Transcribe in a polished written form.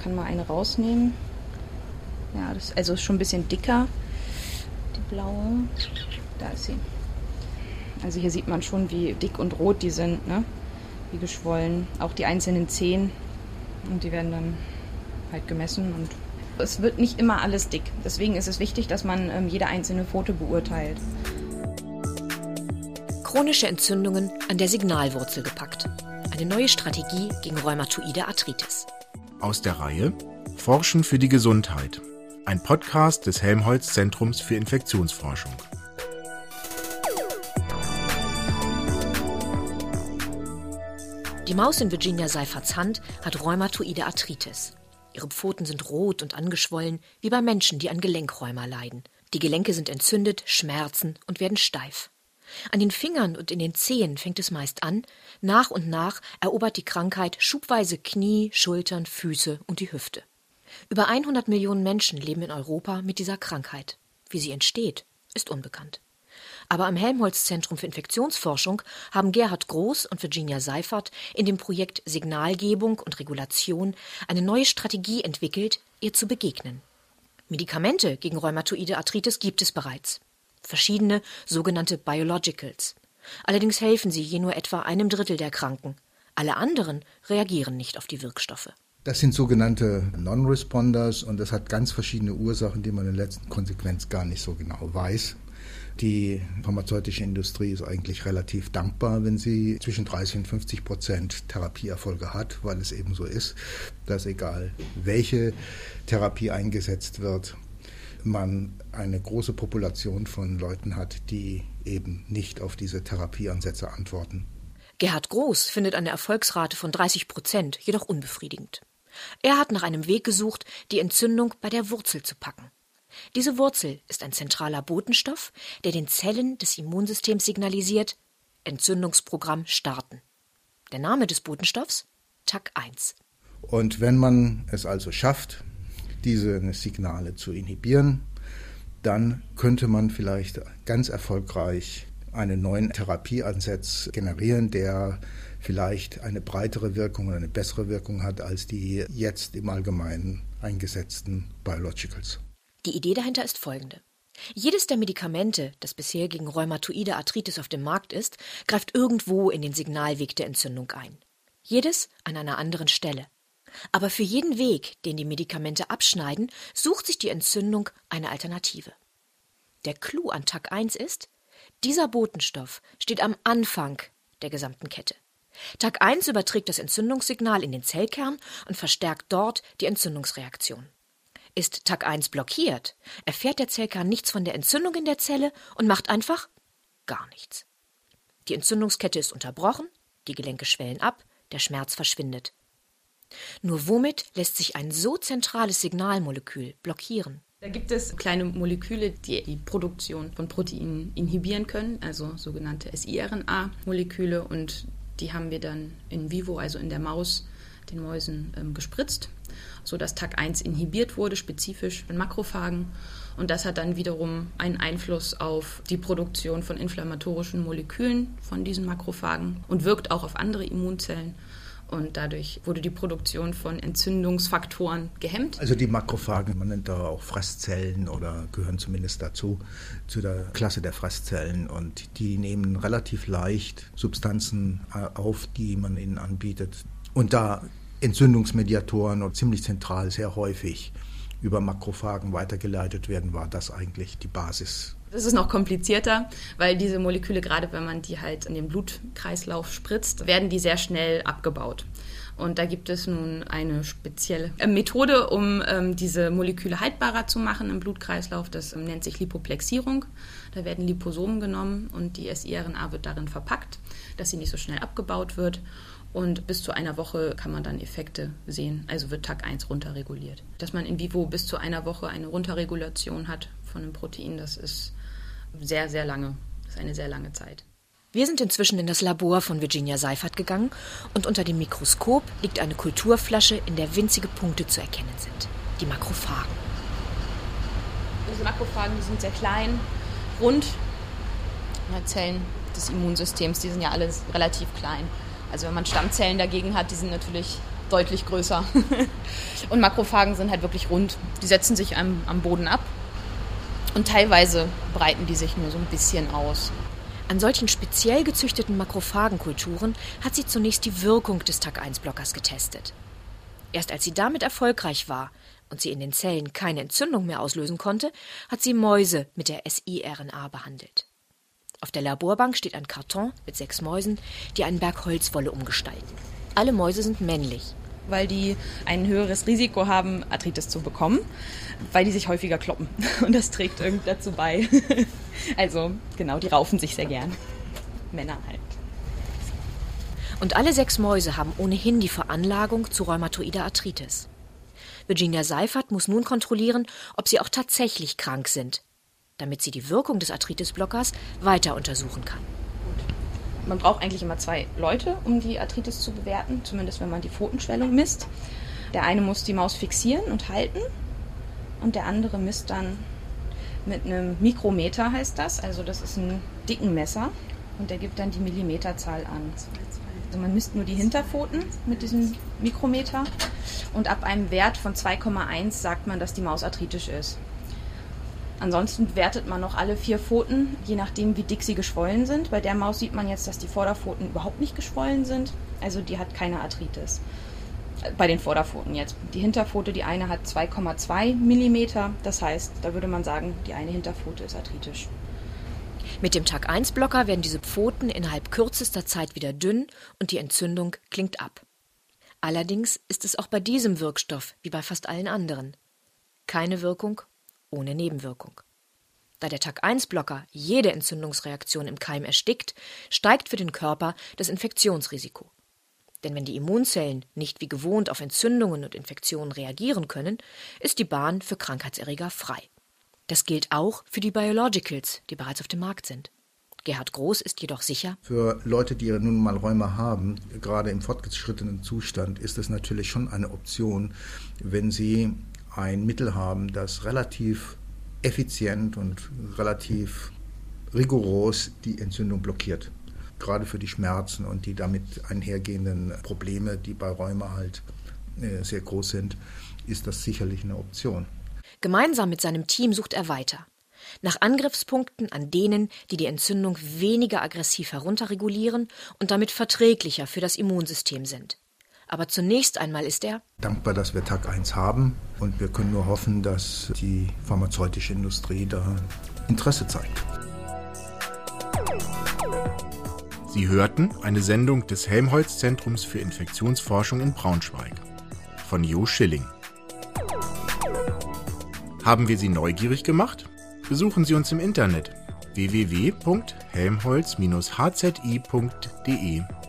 kann mal eine rausnehmen. Ja, das also ist schon ein bisschen dicker, die blaue. Da ist sie. Also hier sieht man schon, wie dick und rot die sind, ne? Wie geschwollen. Auch die einzelnen Zehen. Und die werden dann halt gemessen. Und es wird nicht immer alles dick. Deswegen ist es wichtig, dass man jede einzelne Pfote beurteilt. Chronische Entzündungen an der Signalwurzel gepackt. Eine neue Strategie gegen rheumatoide Arthritis. Aus der Reihe Forschen für die Gesundheit. Ein Podcast des Helmholtz-Zentrums für Infektionsforschung. Die Maus in Virginia Seiferts Hand hat rheumatoide Arthritis. Ihre Pfoten sind rot und angeschwollen, wie bei Menschen, die an Gelenkrheuma leiden. Die Gelenke sind entzündet, schmerzen und werden steif. An den Fingern und in den Zehen fängt es meist an. Nach und nach erobert die Krankheit schubweise Knie, Schultern, Füße und die Hüfte. Über 100 Millionen Menschen leben in Europa mit dieser Krankheit. Wie sie entsteht, ist unbekannt. Aber am Helmholtz-Zentrum für Infektionsforschung haben Gerhard Groß und Virginia Seifert in dem Projekt Signalgebung und Regulation eine neue Strategie entwickelt, ihr zu begegnen. Medikamente gegen rheumatoide Arthritis gibt es bereits. Verschiedene sogenannte Biologicals. Allerdings helfen sie je nur etwa 1/3 der Kranken. Alle anderen reagieren nicht auf die Wirkstoffe. Das sind sogenannte Non-Responders und das hat ganz verschiedene Ursachen, die man in letzter Konsequenz gar nicht so genau weiß. Die pharmazeutische Industrie ist eigentlich relativ dankbar, wenn sie zwischen 30% und 50% Therapieerfolge hat, weil es eben so ist, dass egal welche Therapie eingesetzt wird, man eine große Population von Leuten hat, die eben nicht auf diese Therapieansätze antworten. Gerhard Groß findet eine Erfolgsrate von 30% jedoch unbefriedigend. Er hat nach einem Weg gesucht, die Entzündung bei der Wurzel zu packen. Diese Wurzel ist ein zentraler Botenstoff, der den Zellen des Immunsystems signalisiert: Entzündungsprogramm starten. Der Name des Botenstoffs? TAC1. Und wenn man es also schafft, diese Signale zu inhibieren, dann könnte man vielleicht ganz erfolgreich einen neuen Therapieansatz generieren, der vielleicht eine breitere Wirkung oder eine bessere Wirkung hat als die jetzt im Allgemeinen eingesetzten Biologicals. Die Idee dahinter ist folgende. Jedes der Medikamente, das bisher gegen rheumatoide Arthritis auf dem Markt ist, greift irgendwo in den Signalweg der Entzündung ein. Jedes an einer anderen Stelle. Aber für jeden Weg, den die Medikamente abschneiden, sucht sich die Entzündung eine Alternative. Der Clou an TAC1 ist: Dieser Botenstoff steht am Anfang der gesamten Kette. TAC1 überträgt das Entzündungssignal in den Zellkern und verstärkt dort die Entzündungsreaktion. Ist TAC1 blockiert, erfährt der Zellkern nichts von der Entzündung in der Zelle und macht einfach gar nichts. Die Entzündungskette ist unterbrochen, die Gelenke schwellen ab, der Schmerz verschwindet. Nur womit lässt sich ein so zentrales Signalmolekül blockieren? Da gibt es kleine Moleküle, die die Produktion von Proteinen inhibieren können, also sogenannte siRNA-Moleküle, und die haben wir dann in vivo, also in der Maus, den Mäusen gespritzt, sodass TAC1 inhibiert wurde, spezifisch in Makrophagen. Und das hat dann wiederum einen Einfluss auf die Produktion von inflammatorischen Molekülen von diesen Makrophagen und wirkt auch auf andere Immunzellen. Und dadurch wurde die Produktion von Entzündungsfaktoren gehemmt. Also die Makrophagen, man nennt da auch Fresszellen oder gehören zumindest dazu, zu der Klasse der Fresszellen. Und die nehmen relativ leicht Substanzen auf, die man ihnen anbietet. Und da Entzündungsmediatoren und ziemlich zentral sehr häufig über Makrophagen weitergeleitet werden, war das eigentlich die Basis. Das ist noch komplizierter, weil diese Moleküle, gerade wenn man die halt in den Blutkreislauf spritzt, werden die sehr schnell abgebaut. Und da gibt es nun eine spezielle Methode, um diese Moleküle haltbarer zu machen im Blutkreislauf. Das nennt sich Lipoplexierung. Da werden Liposomen genommen und die siRNA wird darin verpackt, dass sie nicht so schnell abgebaut wird. Und bis zu einer Woche kann man dann Effekte sehen, also wird TAC1 runterreguliert. Dass man in vivo bis zu einer Woche eine Runterregulation hat von einem Protein, das ist sehr, sehr lange. Das ist eine sehr lange Zeit. Wir sind inzwischen in das Labor von Virginia Seifert gegangen und unter dem Mikroskop liegt eine Kulturflasche, in der winzige Punkte zu erkennen sind. Die Makrophagen. Diese Makrophagen, die sind sehr klein, rund. Zellen des Immunsystems, die sind ja alle relativ klein. Also wenn man Stammzellen dagegen hat, die sind natürlich deutlich größer. Und Makrophagen sind halt wirklich rund. Die setzen sich am Boden ab und teilweise breiten die sich nur so ein bisschen aus. An solchen speziell gezüchteten Makrophagenkulturen hat sie zunächst die Wirkung des TAC1-Blockers getestet. Erst als sie damit erfolgreich war und sie in den Zellen keine Entzündung mehr auslösen konnte, hat sie Mäuse mit der siRNA behandelt. Auf der Laborbank steht ein Karton mit 6 Mäusen, die einen Berg Holzwolle umgestalten. Alle Mäuse sind männlich. Weil die ein höheres Risiko haben, Arthritis zu bekommen, weil die sich häufiger kloppen. Und das trägt irgendwie dazu bei. Also genau, die raufen sich sehr gern. Männer halt. Und alle 6 Mäuse haben ohnehin die Veranlagung zu rheumatoider Arthritis. Virginia Seiffert muss nun kontrollieren, ob sie auch tatsächlich krank sind, damit sie die Wirkung des Arthritis-Blockers weiter untersuchen kann. Man braucht eigentlich immer 2 Leute, um die Arthritis zu bewerten, zumindest wenn man die Pfotenschwellung misst. Der eine muss die Maus fixieren und halten und der andere misst dann mit einem Mikrometer, heißt das. Also das ist ein dicken Messer und der gibt dann die Millimeterzahl an. Also man misst nur die Hinterpfoten mit diesem Mikrometer und ab einem Wert von 2,1 sagt man, dass die Maus arthritisch ist. Ansonsten wertet man noch alle 4 Pfoten, je nachdem wie dick sie geschwollen sind. Bei der Maus sieht man jetzt, dass die Vorderpfoten überhaupt nicht geschwollen sind. Also die hat keine Arthritis. Bei den Vorderpfoten jetzt. Die Hinterpfote, die eine hat 2,2 Millimeter. Das heißt, da würde man sagen, die eine Hinterpfote ist arthritisch. Mit dem TAC1-Blocker werden diese Pfoten innerhalb kürzester Zeit wieder dünn und die Entzündung klingt ab. Allerdings ist es auch bei diesem Wirkstoff wie bei fast allen anderen. Keine Wirkung ohne Nebenwirkung. Da der TAC1-Blocker jede Entzündungsreaktion im Keim erstickt, steigt für den Körper das Infektionsrisiko. Denn wenn die Immunzellen nicht wie gewohnt auf Entzündungen und Infektionen reagieren können, ist die Bahn für Krankheitserreger frei. Das gilt auch für die Biologicals, die bereits auf dem Markt sind. Gerhard Groß ist jedoch sicher: Für Leute, die nun mal Rheuma haben, gerade im fortgeschrittenen Zustand, ist es natürlich schon eine Option, wenn sie ein Mittel haben, das relativ effizient und relativ rigoros die Entzündung blockiert. Gerade für die Schmerzen und die damit einhergehenden Probleme, die bei Rheuma halt sehr groß sind, ist das sicherlich eine Option. Gemeinsam mit seinem Team sucht er weiter. Nach Angriffspunkten an denen, die die Entzündung weniger aggressiv herunterregulieren und damit verträglicher für das Immunsystem sind. Aber zunächst einmal ist er dankbar, dass wir TAC1 haben und wir können nur hoffen, dass die pharmazeutische Industrie da Interesse zeigt. Sie hörten eine Sendung des Helmholtz-Zentrums für Infektionsforschung in Braunschweig von Jo Schilling. Haben wir Sie neugierig gemacht? Besuchen Sie uns im Internet www.helmholtz-hzi.de